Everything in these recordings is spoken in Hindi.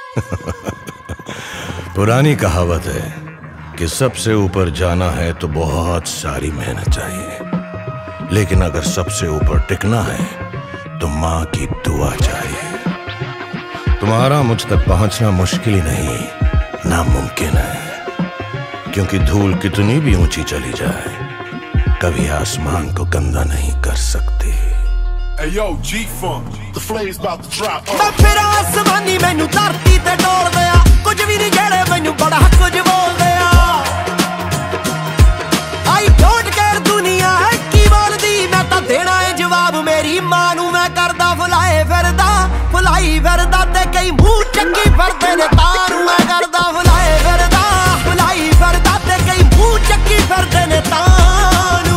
पुरानी कहावत है कि सबसे ऊपर जाना है तो बहुत सारी मेहनत चाहिए, लेकिन अगर सबसे ऊपर टिकना है तो माँ की दुआ चाहिए। तुम्हारा मुझ तक पहुंचना मुश्किल ही नहीं, नामुमकिन है, क्योंकि धूल कितनी भी ऊंची चली जाए कभी आसमान को गंदा नहीं कर सकती। Hey yo, G-Funk, the flame's about to drop. मैं फिर आसमानी मैनू धरती ते डोल दिया, कुछ भी नहीं जेड़े मैनू बड़ा कुछ बोल दिया। I don't care दुनिया है की बोलदी, मैं तां देना है जवाब मेरी मां नू। मैं करदा फुलाए फिरदा ते कई मुंह चंगी फिरदे ने तारू। मैं करदा फुलाए फिरदा ते कई मुंह चंगी फिरदे ने तारू।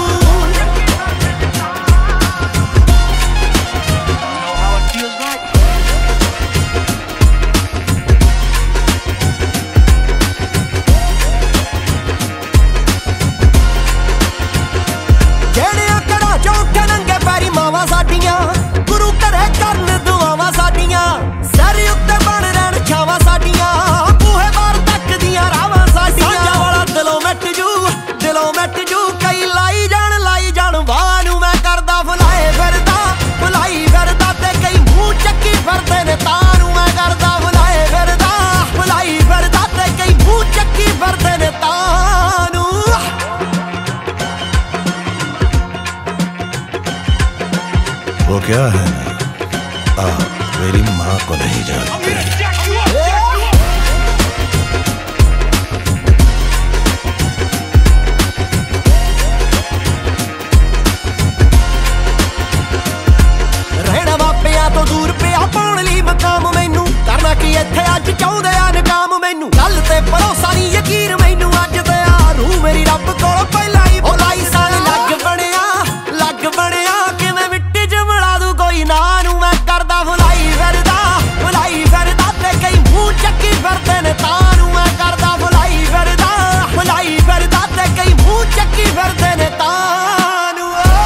गुरु करे करन दुआवां साडियां, सर उत्ते बन रहन छावां साडियां, बूहे बार तक दियां रावां साडियां। साजा वाला दिलों मिट जू कई लाई जान वाह नू। मैं करदा फुलाए फिरदा ते कई मुंह चक्की फिरदे ने तारू। मैं करदा फुलाए फिरदा ते कई मुंह चक्की फिरदे ने तारू। वो क्या है ना, आप मेरी माँ को नहीं जानते। रहना मापिया तो दूर पिया पाउण लई मकाम मैनू, करना की इत्थे अज चाहुंदे आ नकाम मैनू। गल ते भरोसा नहीं यकीन मैनू अज ते आ रूह मेरी रब कोल पहला ही भुलाई साल लग बणिया किवें मिट्टी च मिला दूं कोई ना नू। मैं करदा फुलाई फिरदा ते कई मुंह चक्की फिरदे ने तारू। मैं करदा फुलाई फिरदा ते कई मुंह चक्की फिरदे ने तारू।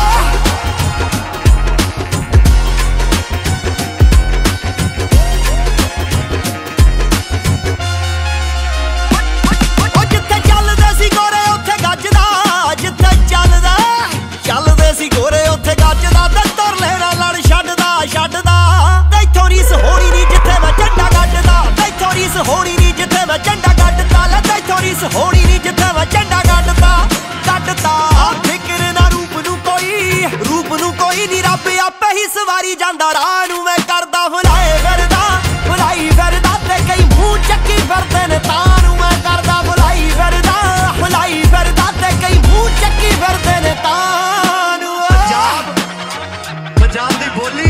जिथे चलदे सी गोरे उत्थे गजदा, जिथे चलदे सी गोरे उत्थे गजदा। ते तुर लेना लड़ छड्डदा ते इत्थों रीस होनी नी जिथे मैं झंडा गड्डदा। ते इत्थों रीस होनी नी जिथे मैं झंडा गड्डदा। ते इत्थों रीस होनी नी जिथे मैं झंडा गड्डदा। फिक्र ना रूप नू कोई नी, रब आपे ही सवारी जांदा राह नू। मैं करदा फुलाए फिरदा ते कई मुंह चक्की फिरदे ने तारू। मैं करदा फुलाई फिरदा ते कई मुंह चक्की फिरदे ने तारू। पंजाब दी बोली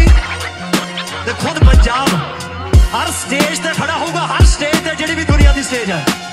ते खुद पंजाब हर स्टेज ते खड़ा होगा, हर स्टेज ते जेड़ी भी दुनिया दी स्टेज है।